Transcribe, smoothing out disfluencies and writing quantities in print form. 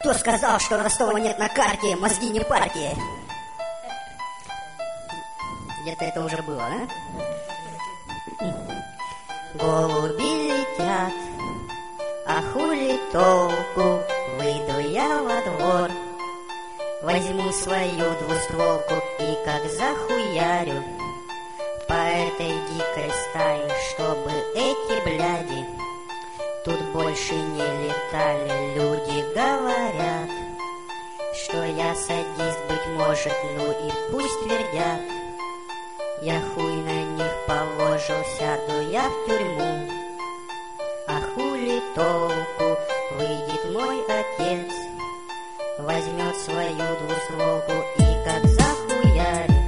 Кто сказал, что Ростова нет на карте, мозги не парки? Где-то это уже было, да? Голуби летят, а хули толку? Выйду я во двор, возьму свою двустволку и как захуярю по этой дикой стае, чтобы эти бляди тут больше не летали. Люди говорят, что я садист, быть может, ну и пусть твердят. Я хуй на них положил, сяду я в тюрьму. А хули толку? Выйдет мой отец, возьмет свою двустволку и как захуярит